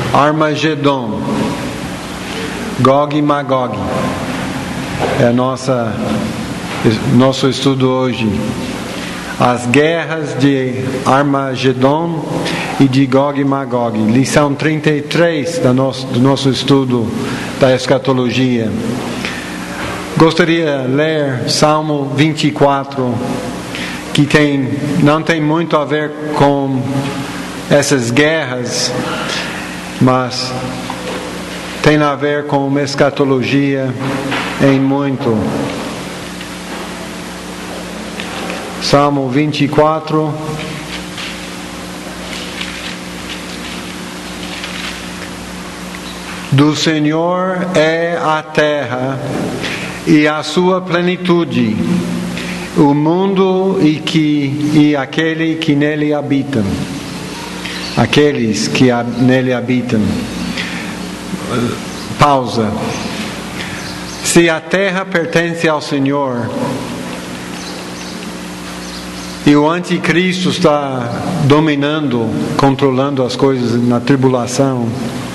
Armagedon, Gog e Magog. É nosso estudo hoje. As guerras de Armagedon e de Gog e Magog. Lição 33 do nosso estudo da escatologia. Gostaria de ler Salmo 24, que não tem muito a ver com essas guerras, mas tem a ver com escatologia em muito. Salmo 24. Do Senhor é a terra e a sua plenitude, o mundo e aquele que nele habitam. Aqueles que nele habitam. Pausa. Se a terra pertence ao Senhor e o anticristo está dominando, controlando as coisas na tribulação,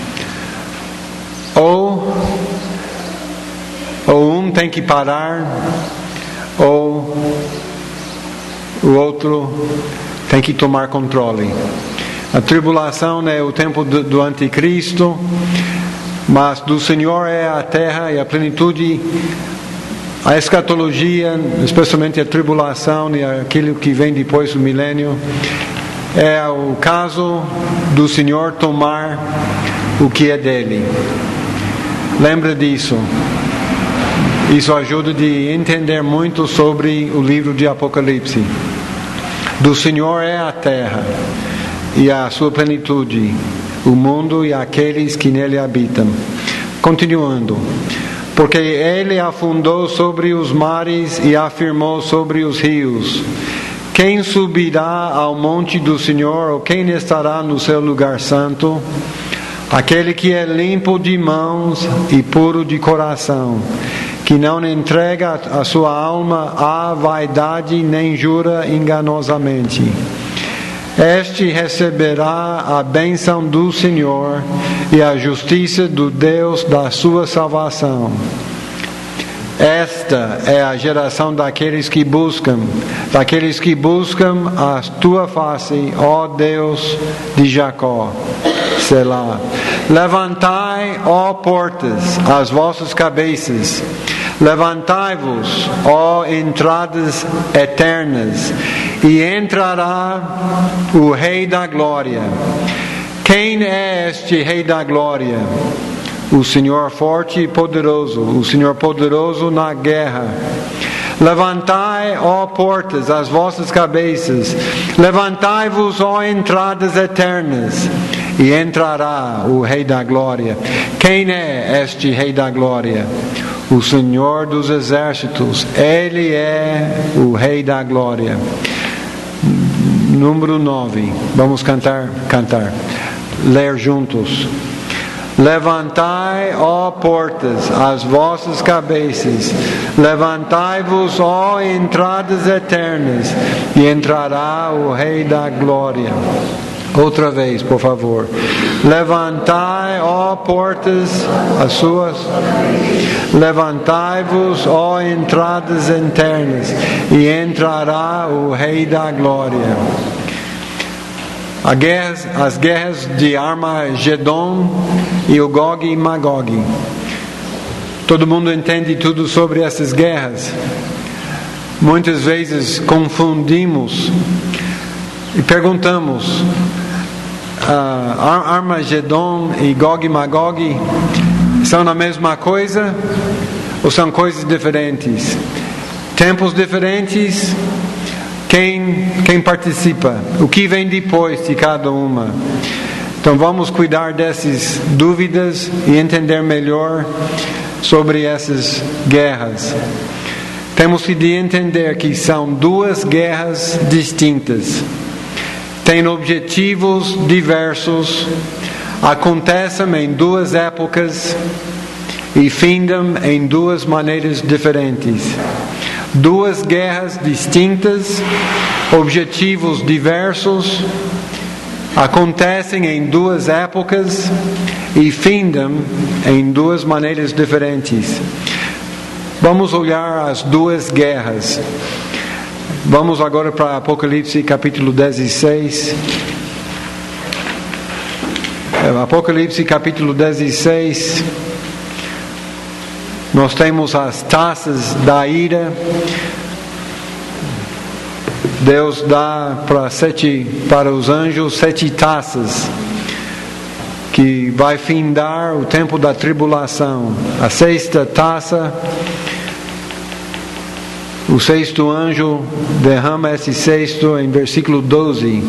ou um tem que parar, ou o outro tem que tomar controle. A tribulação é o tempo do anticristo, mas do Senhor é a terra e a plenitude. A escatologia, especialmente a tribulação e aquilo que vem depois do milênio, é o caso do Senhor tomar o que é dele. Lembra disso. Isso ajuda a entender muito sobre o livro de Apocalipse. Do Senhor é a terra e a sua plenitude, o mundo e aqueles que nele habitam. Continuando. Porque ele afundou sobre os mares e afirmou sobre os rios. Quem subirá ao monte do Senhor, ou quem estará no seu lugar santo? Aquele que é limpo de mãos e puro de coração, que não entrega a sua alma à vaidade, nem jura enganosamente. Este receberá a bênção do Senhor e a justiça do Deus da sua salvação. Esta é a geração daqueles que buscam a tua face, ó Deus de Jacó. Selá. Levantai, ó portas, as vossas cabeças. Levantai-vos, ó entradas eternas, e entrará o Rei da Glória. Quem é este Rei da Glória? O Senhor forte e poderoso, o Senhor poderoso na guerra. Levantai, ó portas, as vossas cabeças. Levantai-vos, ó entradas eternas, e entrará o Rei da Glória. Quem é este Rei da Glória? O Senhor dos Exércitos. Ele é o Rei da Glória. Número 9. Vamos cantar. Ler juntos. Levantai, ó portas, as vossas cabeças. Levantai-vos, ó entradas eternas, e entrará o Rei da Glória. Outra vez, por favor. Levantai, ó portas, as suas. Levantai-vos, ó entradas eternas, e entrará o Rei da Glória. As guerras de Armagedon e o Gog e Magog. Todo mundo entende tudo sobre essas guerras. Muitas vezes confundimos e perguntamos: Armagedon e Gog e Magog são a mesma coisa ou são coisas diferentes? Tempos diferentes? Quem participa? O que vem depois de cada uma? Então vamos cuidar dessas dúvidas e entender melhor sobre essas guerras. Temos que entender que são duas guerras distintas. Têm objetivos diversos, acontecem em duas épocas e findam em duas maneiras diferentes. Duas guerras distintas, objetivos diversos acontecem em duas épocas e findam em duas maneiras diferentes. Vamos olhar as duas guerras. Vamos agora para Apocalipse capítulo 16. Apocalipse capítulo 16. Nós temos as taças da ira. Deus dá para os anjos 7 taças, que vai findar o tempo da tribulação. A 6ª taça, o 6º anjo derrama esse 6º em versículo 12.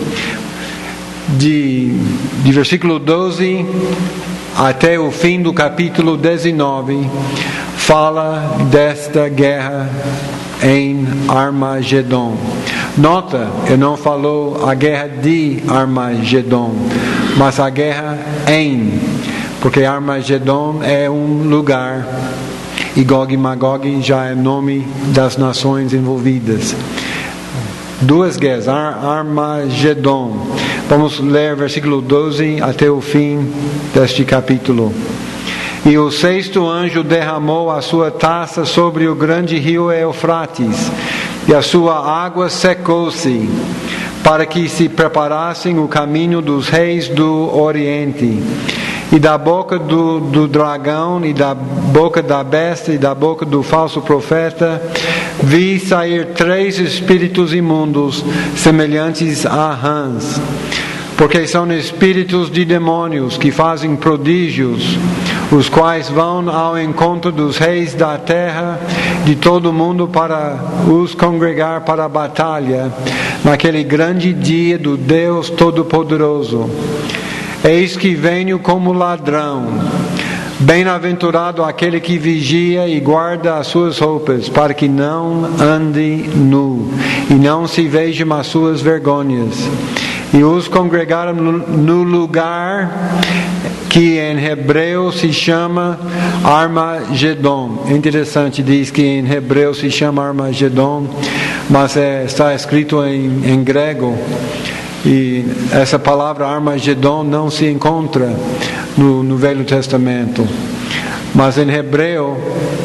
De versículo 12 até o fim do capítulo 19, fala desta guerra em Armagedon. Nota, eu não falou a guerra de Armagedon, mas a guerra em, porque Armagedon é um lugar e Gog e Magog já é nome das nações envolvidas. Duas guerras, Armagedon. Vamos ler versículo 12 até o fim deste capítulo. E o 6º anjo derramou a sua taça sobre o grande rio Eufrates, e a sua água secou-se, para que se preparassem o caminho dos reis do Oriente. E da boca do dragão, e da boca da besta, e da boca do falso profeta, vi sair 3 espíritos imundos, semelhantes a rãs, porque são espíritos de demônios que fazem prodígios, os quais vão ao encontro dos reis da terra, de todo o mundo, para os congregar para a batalha, naquele grande dia do Deus Todo-Poderoso. Eis que venho como ladrão. Bem-aventurado aquele que vigia e guarda as suas roupas, para que não ande nu, e não se vejam as suas vergonhas. E os congregaram no lugar que em hebreu se chama Armagedon. Interessante, diz que em hebreu se chama Armagedon, mas está escrito em grego. E essa palavra Armagedon não se encontra no Velho Testamento. Mas em hebreu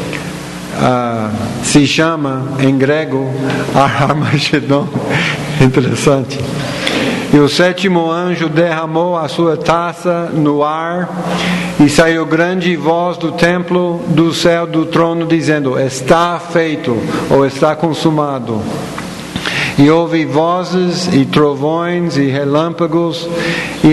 se chama em grego Armagedon. Interessante. E o 7º anjo derramou a sua taça no ar, e saiu grande voz do templo do céu do trono, dizendo: está feito, ou está consumado. E houve vozes e trovões e relâmpagos, e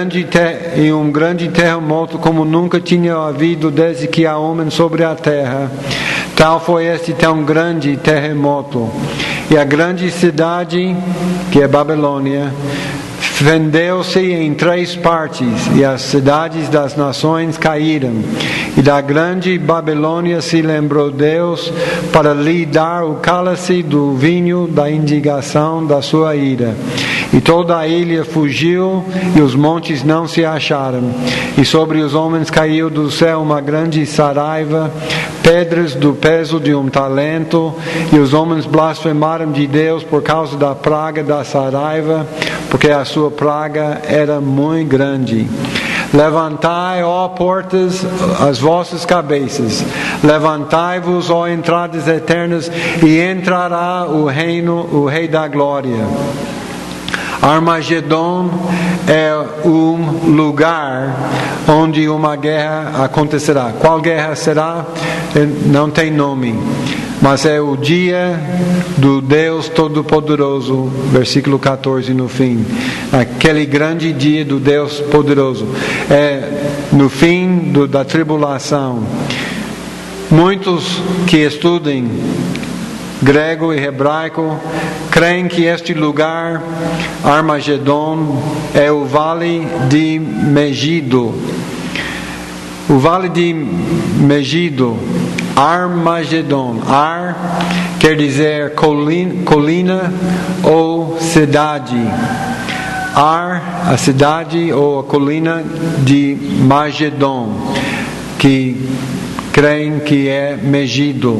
um grande terremoto, como nunca tinha havido desde que há homem sobre a terra. Tal foi este tão grande terremoto. E a grande cidade, que é Babilônia, fendeu-se em 3 partes, e as cidades das nações caíram. E da grande Babilônia se lembrou Deus para lhe dar o cálice do vinho da indignação da sua ira. E toda a ilha fugiu, e os montes não se acharam. E sobre os homens caiu do céu uma grande saraiva, pedras do peso de 1 talento, e os homens blasfemaram de Deus por causa da praga da saraiva, porque a sua praga era muito grande. Levantai, ó portas, as vossas cabeças. Levantai-vos, ó entradas eternas, e entrará o Rei da Glória. Armagedon é um lugar onde uma guerra acontecerá. Qual guerra será? Não tem nome. Mas é o dia do Deus Todo-Poderoso, versículo 14 no fim. Aquele grande dia do Deus Poderoso. É no fim da tribulação. Muitos que estudem grego e hebraico creem que este lugar, Armagedon, é o Vale de Megido. O Vale de Megido, Armagedon. Ar quer dizer colina ou cidade. Ar, a cidade ou a colina de Magedon, que creem que é Megido.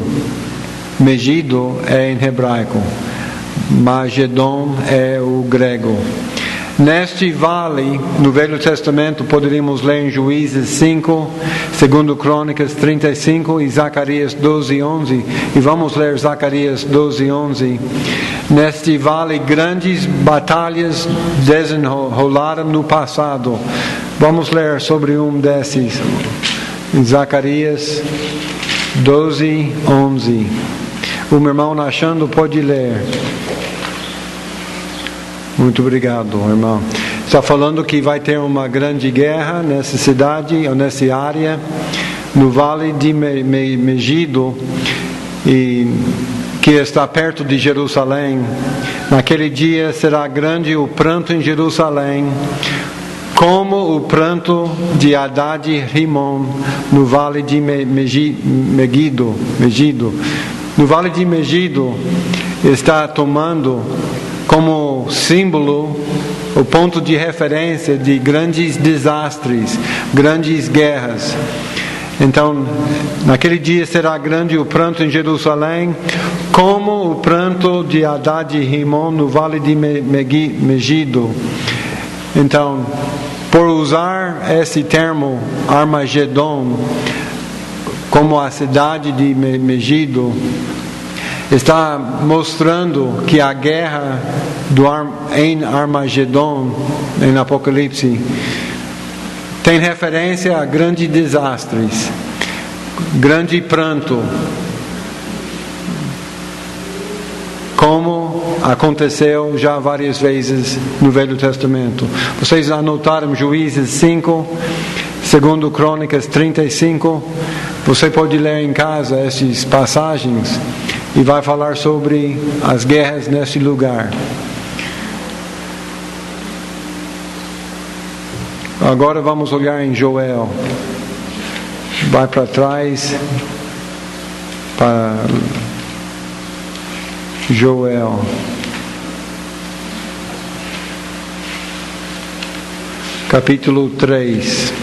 Megido é em hebraico, Magedon é o grego. Neste vale, no Velho Testamento, poderíamos ler em Juízes 5, 2 Crônicas 35 e Zacarias 12:11. E vamos ler Zacarias 12:11. Neste vale, grandes batalhas desenrolaram no passado. Vamos ler sobre um desses. Em Zacarias 12:11. O meu irmão achando pode ler. Muito obrigado, irmão. Está falando que vai ter uma grande guerra nessa cidade, ou nessa área, no Vale de Megido, e que está perto de Jerusalém. Naquele dia será grande o pranto em Jerusalém, como o pranto de Haddad e Rimon no Vale de Megido. No Vale de Megido está tomando como símbolo o ponto de referência de grandes desastres, grandes guerras. Então, naquele dia será grande o pranto em Jerusalém, como o pranto de Haddad e Rimon no Vale de Megido. Então, por usar esse termo Armagedon como a cidade de Megido, está mostrando que a guerra em Armagedon, em Apocalipse, tem referência a grandes desastres, grande pranto, como aconteceu já várias vezes no Velho Testamento. Vocês anotaram Juízes 5, 2 Crônicas 35. Você pode ler em casa essas passagens e vai falar sobre as guerras nesse lugar. Agora vamos olhar em Joel. Vai para trás para Joel. Capítulo 3.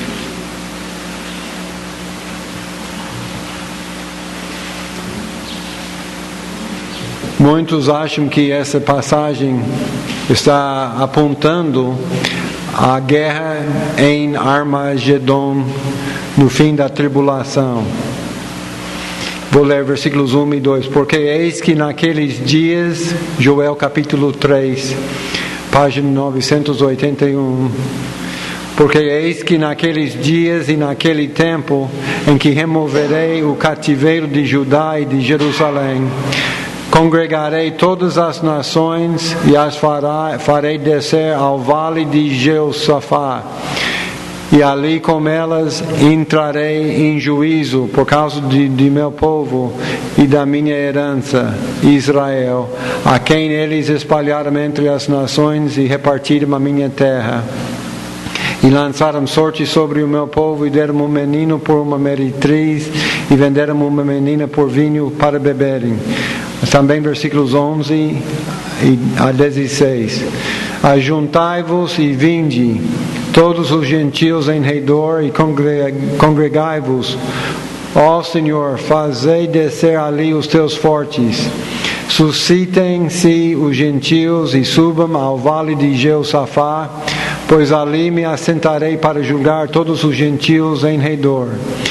Muitos acham que essa passagem está apontando a guerra em Armagedon, no fim da tribulação. Vou ler versículos 1 e 2. Porque eis que naqueles dias, Joel capítulo 3, página 981. Porque eis que naqueles dias e naquele tempo em que removerei o cativeiro de Judá e de Jerusalém, congregarei todas as nações e as farei descer ao vale de Jeosafá, e ali com elas entrarei em juízo por causa de meu povo e da minha herança, Israel, a quem eles espalharam entre as nações e repartiram a minha terra. E lançaram sorte sobre o meu povo e deram um menino por uma meretriz e venderam uma menina por vinho para beberem. Também versículos 11 a 16. Ajuntai-vos e vinde, todos os gentios em redor, e congregai-vos. Ó Senhor, fazei descer ali os teus fortes. Suscitem-se os gentios e subam ao vale de Jeosafá, pois ali me assentarei para julgar todos os gentios em redor.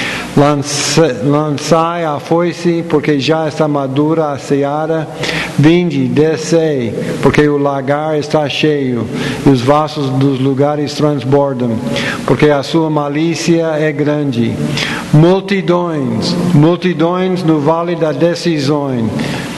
Lançai a foice, porque já está madura a seara. Vinde, descei, porque o lagar está cheio, e os vasos dos lugares transbordam, porque a sua malícia é grande. Multidões no vale da decisão,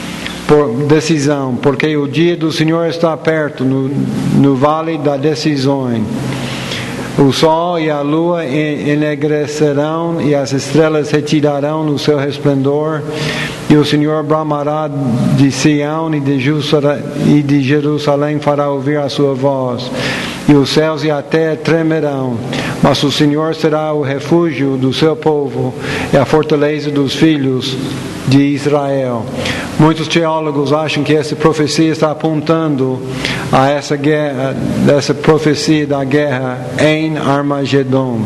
porque o dia do Senhor está perto, no vale da decisão. O sol e a lua enegrecerão, e as estrelas retirarão no seu resplendor, e o Senhor bramará de Sião e de Jerusalém fará ouvir a sua voz, e os céus e a terra tremerão, mas o Senhor será o refúgio do seu povo e a fortaleza dos filhos de Israel. Muitos teólogos acham que essa profecia está apontando a essa guerra, dessa profecia da guerra em Armagedon.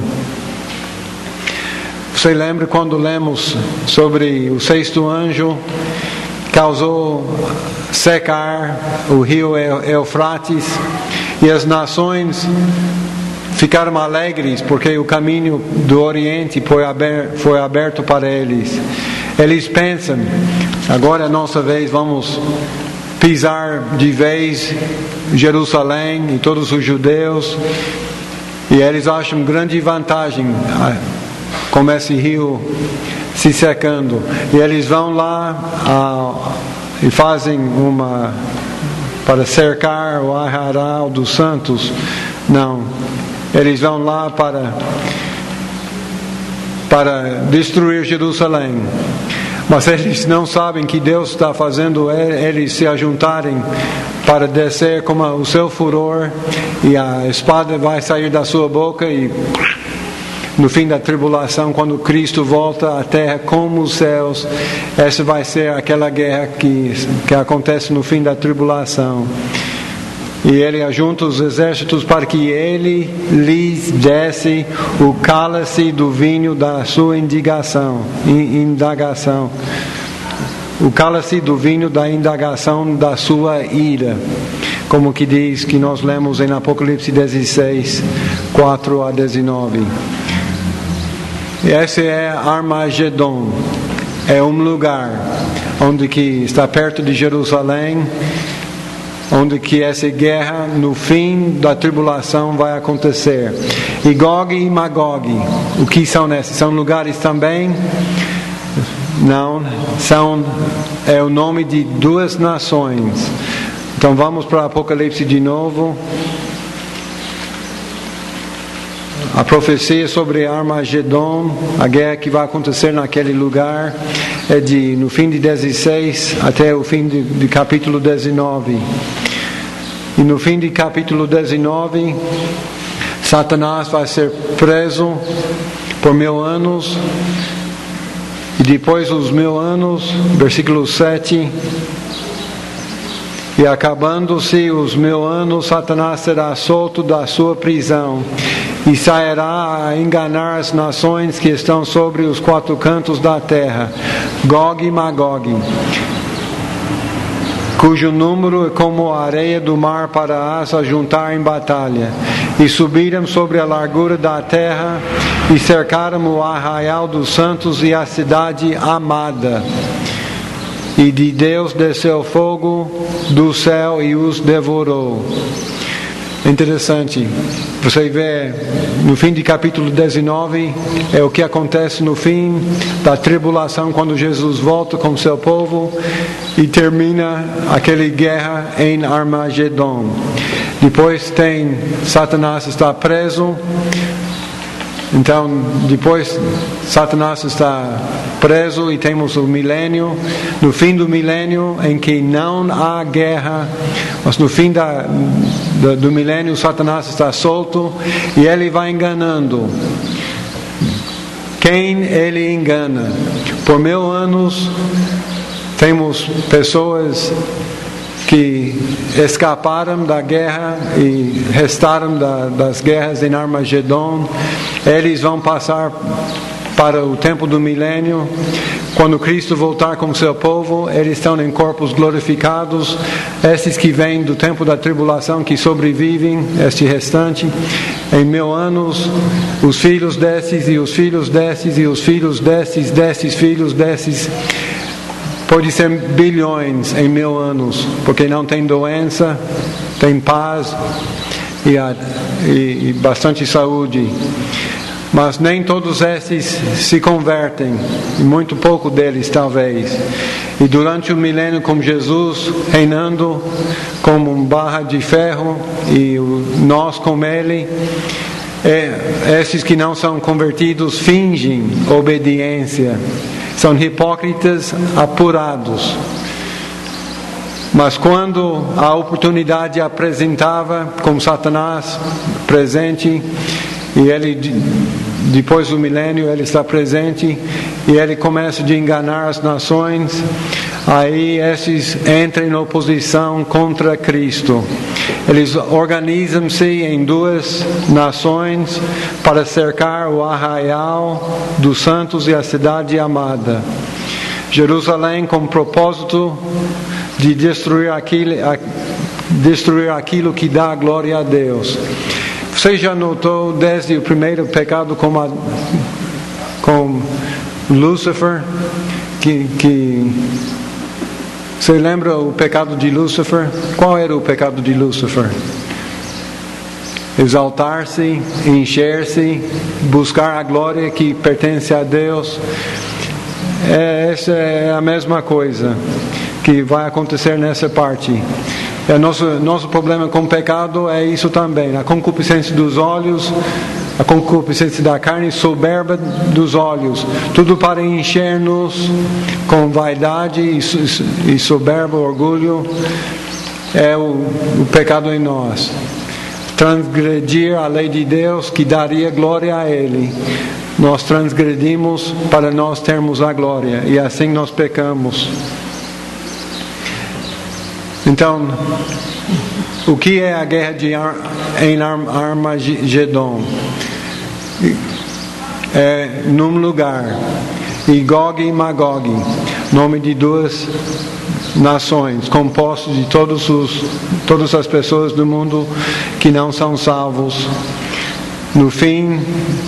Você lembra quando lemos sobre o sexto anjo causou secar o rio Eufrates, E as nações ficaram alegres porque o caminho do Oriente foi aberto para eles. Eles pensam, agora é a nossa vez, vamos pisar de vez Jerusalém e todos os judeus. E eles acham grande vantagem com esse rio se secando. E eles vão lá e fazem para cercar o arraial dos santos. Não, eles vão lá para destruir Jerusalém. Mas eles não sabem que Deus está fazendo eles se ajuntarem para descer com o seu furor, e a espada vai sair da sua boca, e no fim da tribulação, quando Cristo volta à terra como os céus, essa vai ser aquela guerra que acontece no fim da tribulação. E ele ajunta os exércitos para que ele lhes desse o cálice do vinho da sua indagação. O cálice do vinho da indagação da sua ira. Como que diz, que nós lemos em Apocalipse 16, 4 a 19. Esse é Armagedon. É um lugar onde que está perto de Jerusalém, onde que essa guerra no fim da tribulação vai acontecer. E Gog e Magog, o que são esses? São lugares também? Não, é o nome de duas nações. Então vamos para Apocalipse de novo. A profecia sobre Armagedon, a guerra que vai acontecer naquele lugar, é no fim de 16 até o fim de capítulo 19. E no fim de capítulo 19, Satanás vai ser preso por 1000 anos. E depois dos 1000 anos, versículo 7, e acabando-se os 1000 anos, Satanás será solto da sua prisão e sairá a enganar as nações que estão sobre os 4 cantos da terra, Gog e Magog, cujo número é como a areia do mar para as ajuntar em batalha. E subiram sobre a largura da terra e cercaram o arraial dos santos e a cidade amada. E de Deus desceu fogo do céu e os devorou. Interessante. Você vê no fim de capítulo 19 é o que acontece no fim da tribulação, quando Jesus volta com seu povo e termina aquela guerra em Armagedon. Depois tem Satanás está preso. Então depois Satanás está preso e temos o milênio. No fim do milênio, em que não há guerra, mas no fim do milênio, Satanás está solto e ele vai enganando. Quem ele engana? Por 1000 anos temos pessoas que escaparam da guerra e restaram das guerras em Armagedon. Eles vão passar para o tempo do milênio. Quando Cristo voltar com seu povo, eles estão em corpos glorificados. Esses que vêm do tempo da tribulação, que sobrevivem, este restante, em 1000 anos, os filhos desses e os filhos desses e os filhos desses filhos desses, pode ser bilhões em 1000 anos, porque não tem doença, tem paz e bastante saúde. Mas nem todos esses se convertem, e muito pouco deles talvez. E durante o milênio, com Jesus reinando como um barra de ferro, e nós com Ele, esses que não são convertidos fingem obediência. São hipócritas apurados. Mas quando a oportunidade apresentava, com Satanás presente, e ele, depois do milênio, ele está presente, e ele começa a enganar as nações, aí esses entram em oposição contra Cristo. Eles organizam-se em 2 nações para cercar o arraial dos santos e a cidade amada. Jerusalém, com o propósito de destruir destruir aquilo que dá glória a Deus. Você já notou desde o primeiro pecado com Lúcifer, que você lembra o pecado de Lúcifer? Qual era o pecado de Lúcifer? Exaltar-se, encher-se, buscar a glória que pertence a Deus. Essa é a mesma coisa que vai acontecer nessa parte. Nosso problema com o pecado é isso também: a concupiscência dos olhos, a concupiscência da carne, soberba dos olhos, tudo para encher-nos com vaidade e soberba, orgulho. É o pecado em nós. Transgredir a lei de Deus que daria glória a Ele. Nós transgredimos para nós termos a glória, e assim nós pecamos. Então, o que é a guerra em Armagedon? É num lugar, e Gog e Magog, nome de duas nações, compostos de todas as pessoas do mundo que não são salvos. No fim,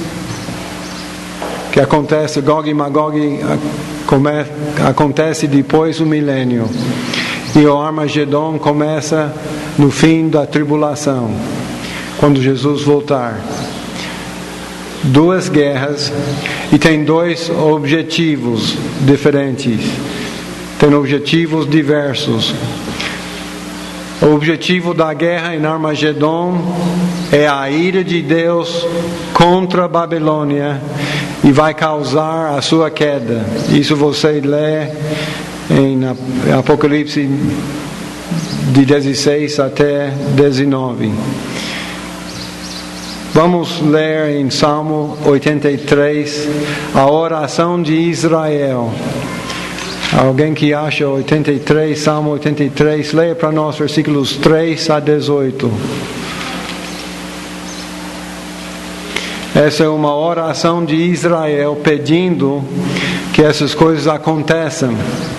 que acontece, Gog e Magog acontece depois do milênio. E o Armagedon começa no fim da tribulação, quando Jesus voltar. Duas guerras, e tem dois objetivos diferentes. Tem objetivos diversos. O objetivo da guerra em Armagedon é a ira de Deus contra a Babilônia, e vai causar a sua queda. Isso você lê em Apocalipse de 16 até 19. Vamos ler em Salmo 83 a oração de Israel. Alguém que acha 83, Salmo 83, leia para nós versículos 3 a 18. Essa é uma oração de Israel pedindo que essas coisas aconteçam.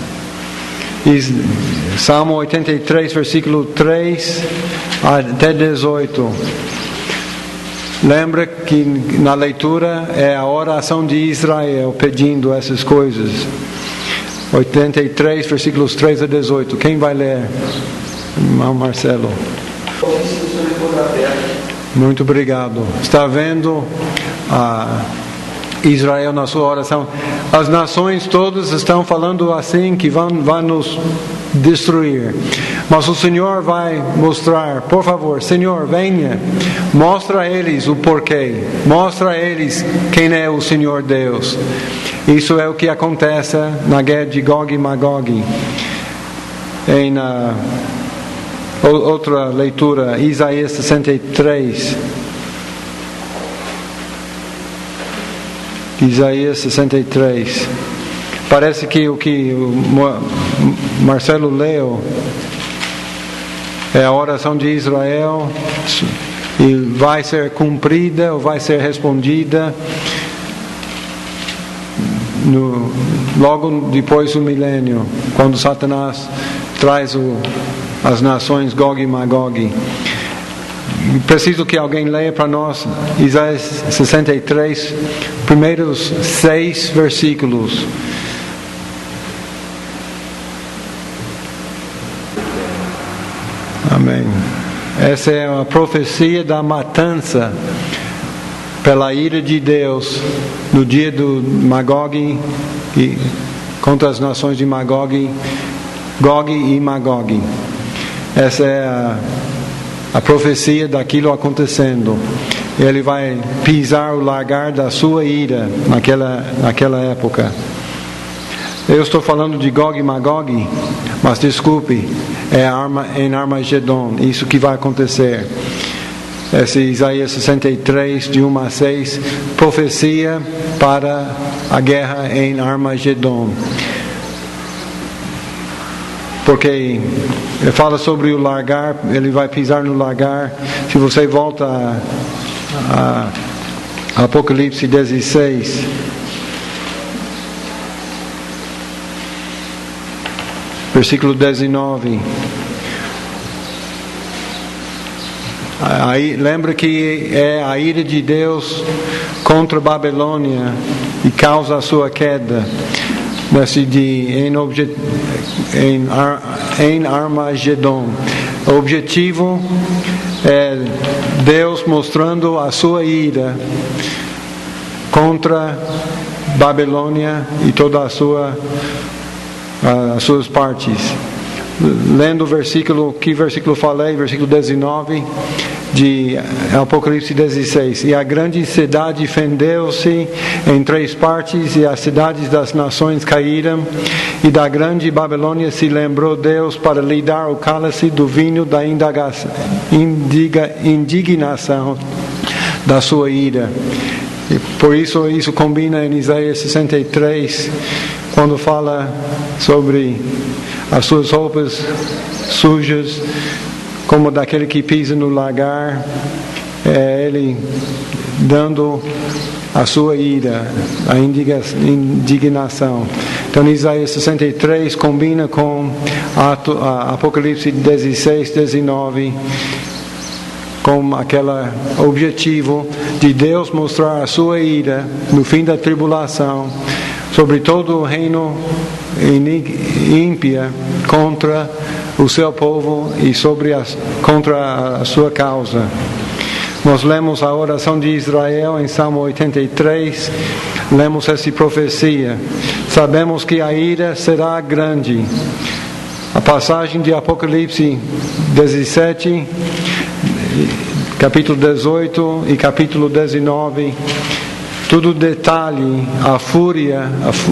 Salmo 83, versículo 3 até 18. Lembra que na leitura é a oração de Israel pedindo essas coisas. 83, versículos 3 a 18. Quem vai ler? Irmão Marcelo. Muito obrigado. Está vendo Israel na sua oração? As nações todas estão falando assim, que vão nos destruir. Mas o Senhor vai mostrar, por favor, Senhor, venha, mostra a eles o porquê, mostra a eles quem é o Senhor Deus. Isso é o que acontece na guerra de Gog e Magog. Em outra leitura, Isaías 63. Isaías 63. Parece que o que o Marcelo leu é a oração de Israel, e vai ser cumprida ou vai ser respondida logo depois do milênio, quando Satanás traz as nações Gog e Magog. Preciso que alguém leia para nós Isaías 63, primeiros 6 versículos. Amém. Essa é a profecia da matança pela ira de Deus no dia do Magog e contra as nações de Magog, Gog e Magog. Essa é a profecia daquilo acontecendo. Ele vai pisar o lagar da sua ira naquela época. Eu estou falando de Gog e Magog, mas desculpe, é em Armagedon, isso que vai acontecer. Esse Isaías 63, de 1 a 6, profecia para a guerra em Armagedon. Porque ele fala sobre o lagar, ele vai pisar no lagar. Se você volta a Apocalipse 16, versículo 19. Aí, lembra que é a ira de Deus contra a Babilônia e causa a sua queda. Em Armagedon. O objetivo é Deus mostrando a sua ira contra Babilônia e toda as suas partes. Lendo o versículo, que versículo falei? Versículo 19 de Apocalipse 16. E a grande cidade fendeu-se em 3 partes, e as cidades das nações caíram, e da grande Babilônia se lembrou Deus para lhe dar o cálice do vinho da indignação da sua ira. E por isso combina em Isaías 63, quando fala sobre as suas roupas sujas, como daquele que pisa no lagar, ele dando a sua ira, a indignação. Então Isaías 63 combina com Apocalipse 16, 19, com aquele objetivo de Deus mostrar a sua ira no fim da tribulação sobre todo o reino ímpio contra o seu povo e contra a sua causa. Nós lemos a oração de Israel em Salmo 83, lemos essa profecia. Sabemos que a ira será grande. A passagem de Apocalipse 17, capítulo 18 e capítulo 19, tudo detalhe a fúria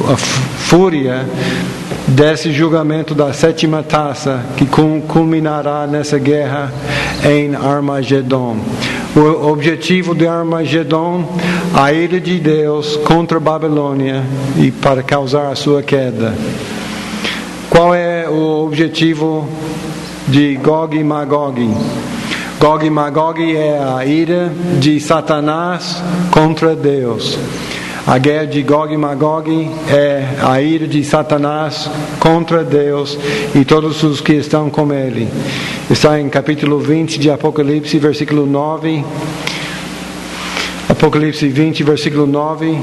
desse julgamento da 7ª taça que culminará nessa guerra em Armagedon. O objetivo de Armagedon, a ira de Deus contra a Babilônia e para causar a sua queda. Qual é o objetivo de Gog e Magog? Gog e Magog é a ira de Satanás contra Deus. A guerra de Gog e Magog é a ira de Satanás contra Deus e todos os que estão com ele. Está em capítulo 20 de Apocalipse, versículo 9. Apocalipse 20, versículo 9.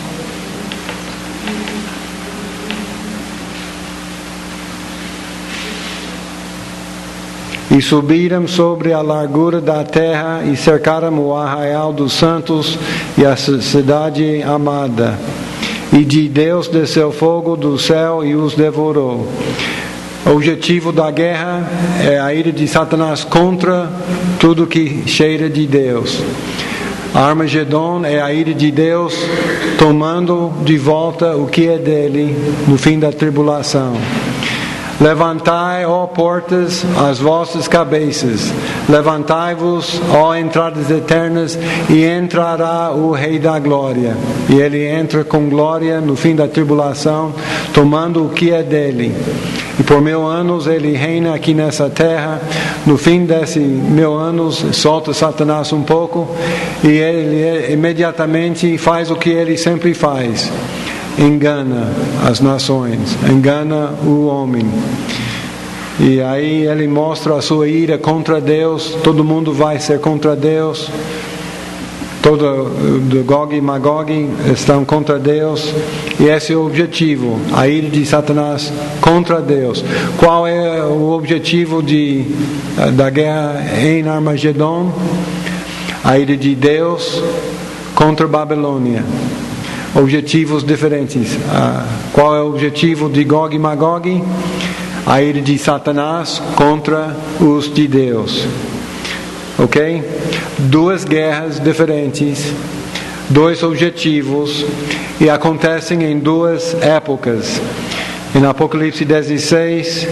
E subiram sobre a largura da terra e cercaram o arraial dos santos e a cidade amada. E de Deus desceu fogo do céu e os devorou. O objetivo da guerra é a ira de Satanás contra tudo que cheira de Deus. Armagedon é a ira de Deus tomando de volta o que é dele no fim da tribulação. Levantai, ó portas, as vossas cabeças. Levantai-vos, ó entradas eternas, e entrará o Rei da Glória. E ele entra com glória no fim da tribulação, tomando o que é dele. E por 1000 anos ele reina aqui nessa terra. No fim desse 1000 anos, solta Satanás um pouco, e ele imediatamente faz o que ele sempre faz. Engana as nações, engana o homem. E aí ele mostra a sua ira contra Deus. Todo mundo vai ser contra Deus. Todo Gog e Magog estão contra Deus. E esse é o objetivo, a ira de Satanás contra Deus. Qual é o objetivo da guerra em Armagedon? A ira de Deus contra a Babilônia. Objetivos diferentes. Qual é o objetivo de Gog e Magog? A ira de Satanás contra os de Deus. Ok? 2 guerras diferentes, 2 objetivos, e acontecem em 2 épocas. Em Apocalipse 16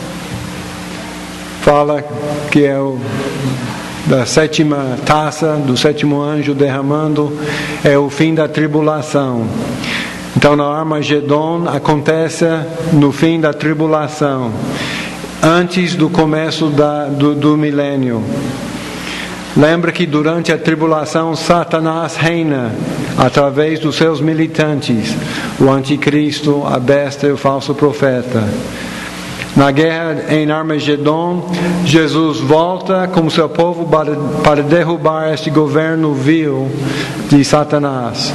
fala que é da 7ª taça, do 7º anjo derramando, é o fim da tribulação. Então, na Armagedon acontece no fim da tribulação, antes do começo do milênio. Lembra que durante a tribulação Satanás reina através dos seus militantes, o anticristo, a besta e o falso profeta. Na guerra em Armagedon, Jesus volta com seu povo para derrubar este governo vil de Satanás.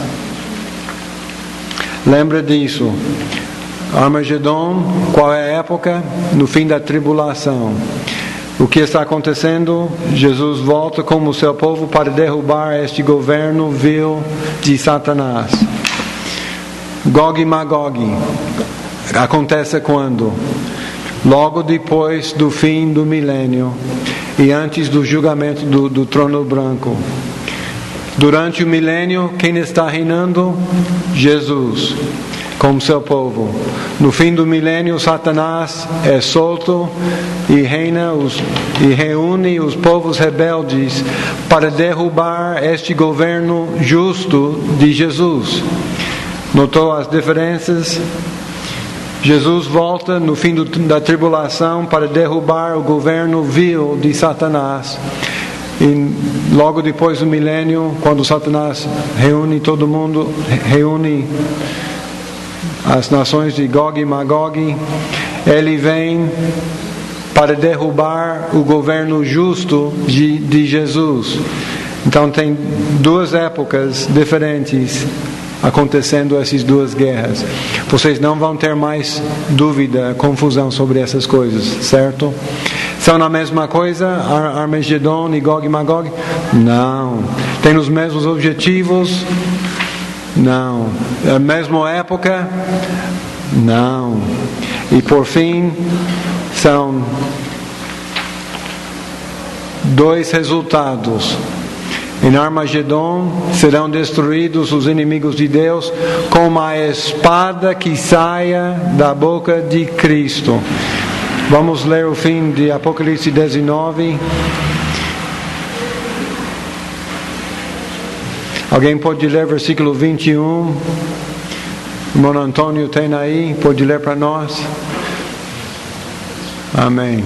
Lembra disso. Armagedon, qual é a época? No fim da tribulação. O que está acontecendo? Jesus volta como seu povo para derrubar este governo vil de Satanás. Gog e Magog acontece quando? Logo depois do fim do milênio e antes do julgamento do trono branco. Durante o milênio, quem está reinando? Jesus, como seu povo. No fim do milênio, Satanás é solto e reúne os povos rebeldes para derrubar este governo justo de Jesus. Notou as diferenças? Jesus volta no fim da tribulação para derrubar o governo vil de Satanás. E logo depois do milênio, quando Satanás reúne todo mundo, reúne as nações de Gog e Magog, ele vem para derrubar o governo justo de Jesus. Então tem duas épocas diferentes acontecendo essas duas guerras. Vocês não vão ter mais dúvida, confusão sobre essas coisas, certo? São a mesma coisa, Armagedon e Gog e Magog? Não. Tem os mesmos objetivos? Não. A mesma época? Não. E por fim, são dois resultados. Em Armagedon serão destruídos os inimigos de Deus com a espada que saia da boca de Cristo. Vamos ler o fim de Apocalipse 19. Alguém pode ler versículo 21? O irmão Antônio tem aí, pode ler para nós? Amém.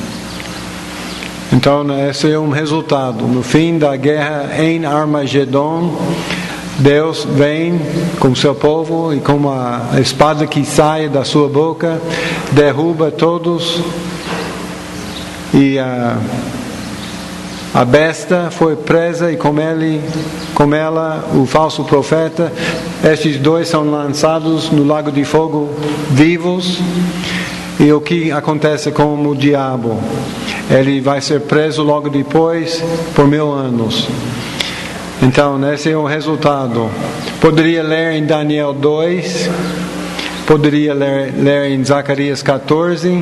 Então, esse é um resultado. No fim da guerra em Armagedon, Deus vem com seu povo e com a espada que sai da sua boca, derruba todos. E a besta foi presa e com ela o falso profeta. Estes dois são lançados no lago de fogo vivos. E o que acontece com o diabo? Ele vai ser preso logo depois por 1000 anos. Então, esse é o resultado. Poderia ler em Daniel 2, poderia ler em Zacarias 14,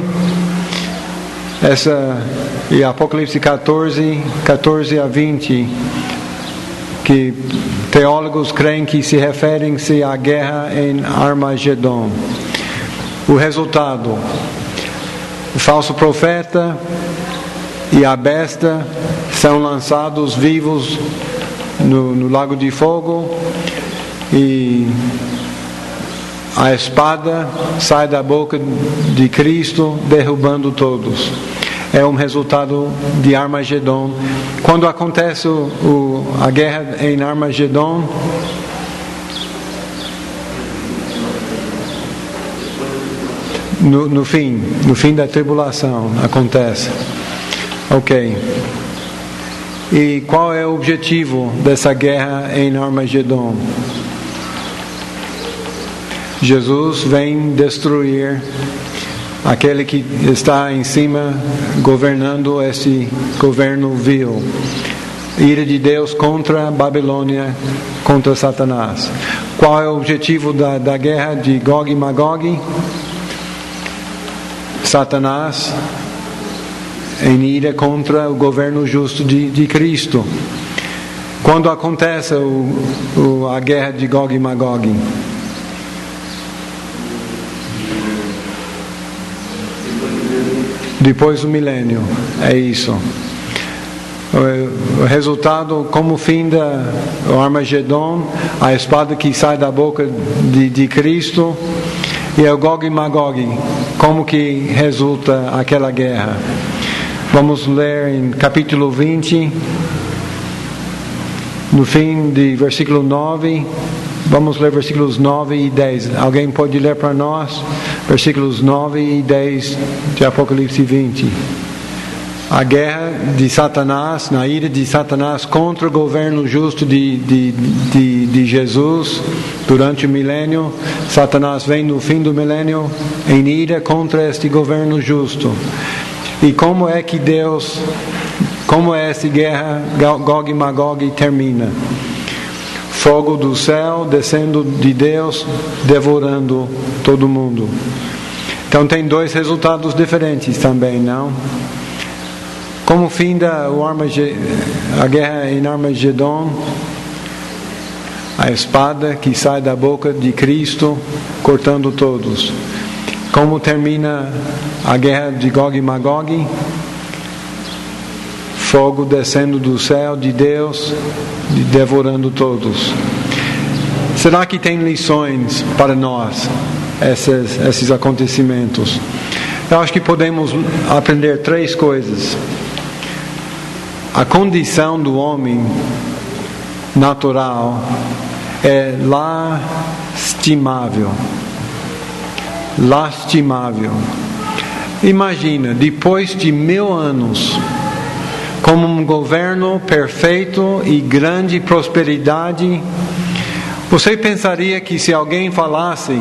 e Apocalipse 14 a 20, que teólogos creem que se referem-se à guerra em Armagedon. O resultado: o falso profeta e a besta são lançados vivos no lago de fogo, e a espada sai da boca de Cristo, derrubando todos. É um resultado de Armagedon. Quando acontece a guerra em Armagedon, no fim da tribulação acontece. Ok. E qual é o objetivo dessa guerra em Armagedon? Jesus vem destruir aquele que está em cima governando esse governo vil. Ira de Deus contra a Babilônia, contra Satanás. Qual é o objetivo da guerra de Gog e Magog? Satanás em ira contra o governo justo de Cristo. Quando acontece a guerra de Gog e Magog? Depois do milênio. É isso. O resultado, como fim do Armagedon, a espada que sai da boca de Cristo, e o Gog e Magog. Como que resulta aquela guerra? Vamos ler em capítulo 20, no fim de versículo 9. Vamos ler versículos 9 e 10. Alguém pode ler para nós? Versículos 9 e 10 de Apocalipse 20. A guerra de Satanás, na ira de Satanás contra o governo justo de Jesus durante o milênio. Satanás vem no fim do milênio em ira contra este governo justo. E como é essa guerra Gog e Magog termina? Fogo do céu descendo de Deus, devorando todo mundo. Então tem dois resultados diferentes também, não? Como finda a guerra em Armagedon? A espada que sai da boca de Cristo, cortando todos. Como termina a guerra de Gog e Magog? Fogo descendo do céu de Deus, devorando todos. Será que tem lições para nós, esses acontecimentos? Eu acho que podemos aprender 3 coisas. A condição do homem natural é lastimável. Lastimável. Imagina, depois de 1000 anos, como um governo perfeito e grande prosperidade, você pensaria que se alguém falasse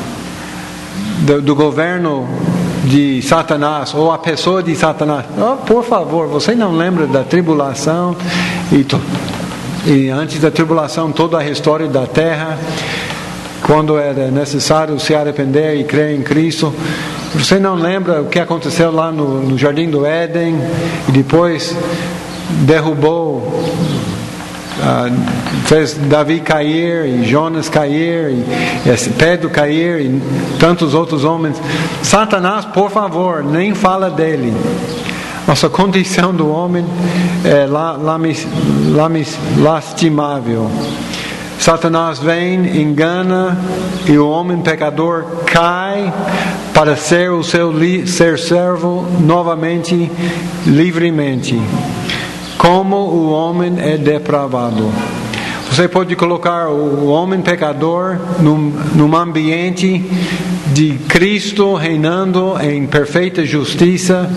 do governo de Satanás, ou a pessoa de Satanás, por favor, você não lembra da tribulação e antes da tribulação toda a história da terra, quando era necessário se arrepender e crer em Cristo? Você não lembra o que aconteceu lá no Jardim do Éden, e depois derrubou, fez Davi cair, e Jonas cair, e Pedro cair, e tantos outros homens. Satanás, por favor, nem fala dele. Nossa condição do homem é lastimável. Satanás vem, engana, e o homem pecador cai para ser o seu servo novamente, livremente. Como o homem é depravado. Você pode colocar o homem pecador num ambiente de Cristo reinando em perfeita justiça,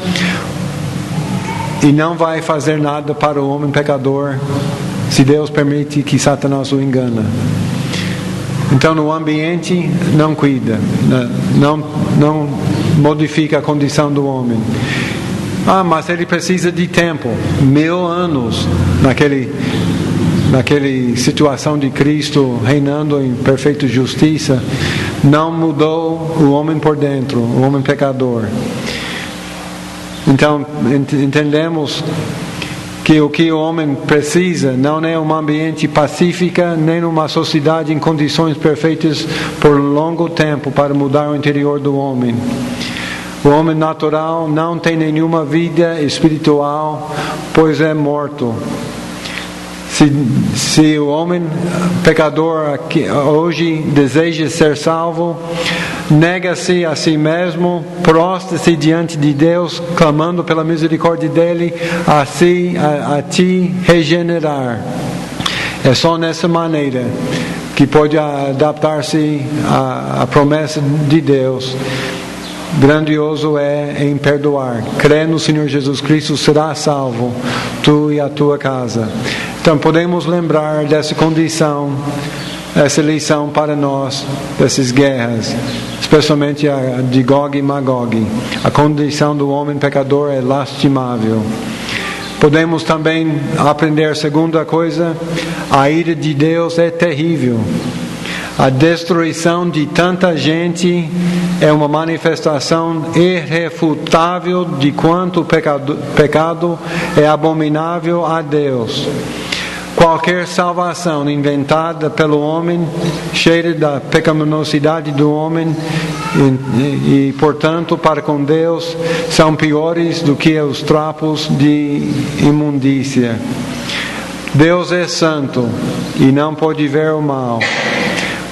e não vai fazer nada para o homem pecador, se Deus permite que Satanás o engana. Então no ambiente não cuida, não modifica a condição do homem. Mas ele precisa de tempo, 1000 anos naquela situação de Cristo reinando em perfeita justiça. Não mudou o homem por dentro, o homem pecador. Então entendemos que o que o homem precisa não é um ambiente pacífico, nem uma sociedade em condições perfeitas por longo tempo para mudar o interior do homem. O homem natural não tem nenhuma vida espiritual, pois é morto. Se o homem pecador hoje deseja ser salvo, nega-se a si mesmo, prostra-se diante de Deus, clamando pela misericórdia dele, a te regenerar. É só nessa maneira que pode adaptar-se à promessa de Deus. Grandioso é em perdoar. Crê no Senhor Jesus Cristo, será salvo, tu e a tua casa. Então podemos lembrar dessa condição, essa lição para nós, dessas guerras, especialmente a de Gog e Magog. A condição do homem pecador é lastimável. Podemos também aprender a segunda coisa: a ira de Deus é terrível. A destruição de tanta gente é uma manifestação irrefutável de quanto o pecado é abominável a Deus. Qualquer salvação inventada pelo homem, cheia da pecaminosidade do homem e, portanto, para com Deus, são piores do que os trapos de imundícia. Deus é santo e não pode ver o mal. O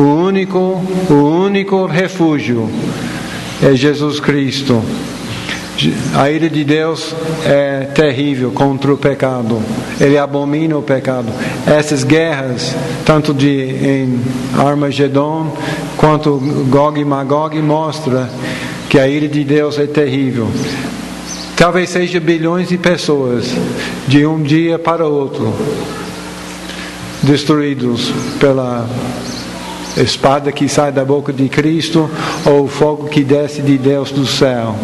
único refúgio é Jesus Cristo. A ira de Deus é terrível contra o pecado. Ele abomina o pecado. Essas guerras, tanto em Armagedon quanto Gog e Magog, mostra que a ira de Deus é terrível. Talvez seja bilhões de pessoas, de um dia para outro, destruídos pela espada que sai da boca de Cristo ou o fogo que desce de Deus do céu.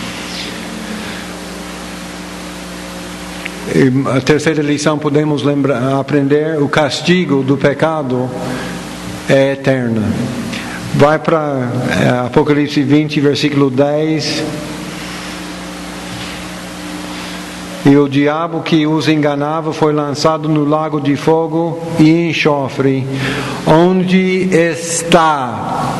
E a terceira lição podemos aprender: o castigo do pecado é eterno. Vai para Apocalipse 20, versículo 10. E o diabo que os enganava foi lançado no lago de fogo e enxofre, onde está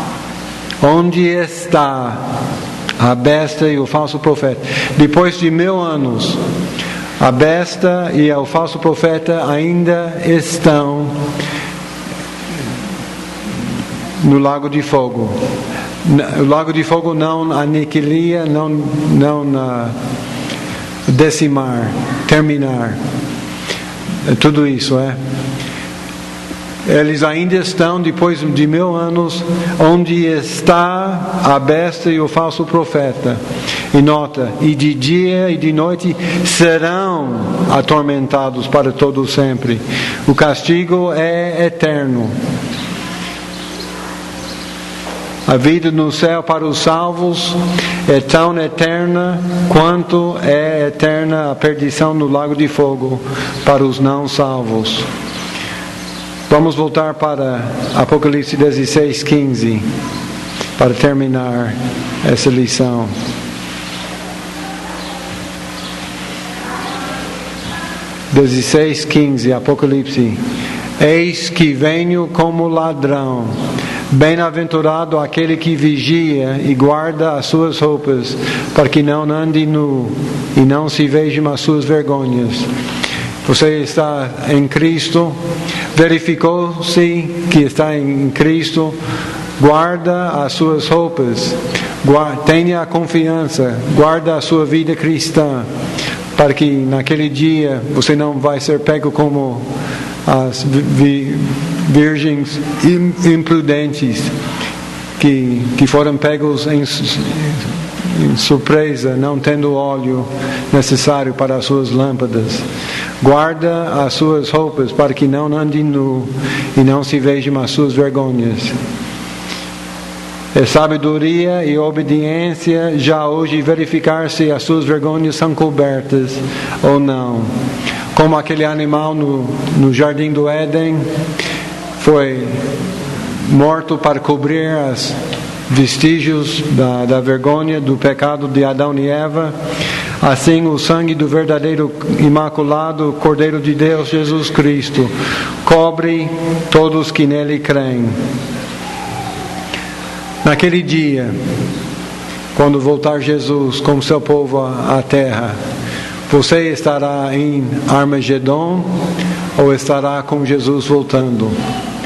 a besta e o falso profeta. Depois de 1000 anos, a besta e o falso profeta ainda estão no lago de fogo. O lago de fogo não aniquila, não decimar, terminar. Tudo isso eles ainda estão, depois de 1000 anos, onde está a besta e o falso profeta. E nota, e de dia e de noite serão atormentados para todo sempre. O castigo é eterno. A vida no céu para os salvos é tão eterna quanto é eterna a perdição no lago de fogo para os não salvos. Vamos voltar para Apocalipse 16, 15, para terminar essa lição. Apocalipse: eis que venho como ladrão. Bem-aventurado aquele que vigia e guarda as suas roupas, para que não ande nu e não se vejam as suas vergonhas. Você está em Cristo, verificou-se que está em Cristo, guarda as suas roupas, tenha a confiança, guarda a sua vida cristã, para que naquele dia você não vai ser pego como as virgens imprudentes que foram pegos em surpresa, não tendo óleo necessário para as suas lâmpadas. Guarda as suas roupas para que não ande nu e não se vejam as suas vergonhas. É sabedoria e obediência já hoje verificar se as suas vergonhas são cobertas ou não. Como aquele animal no jardim do Éden foi morto para cobrir os vestígios da vergonha do pecado de Adão e Eva, assim o sangue do verdadeiro imaculado Cordeiro de Deus, Jesus Cristo, cobre todos que nele creem. Naquele dia, quando voltar Jesus com seu povo à terra, você estará em Armagedon ou estará com Jesus voltando?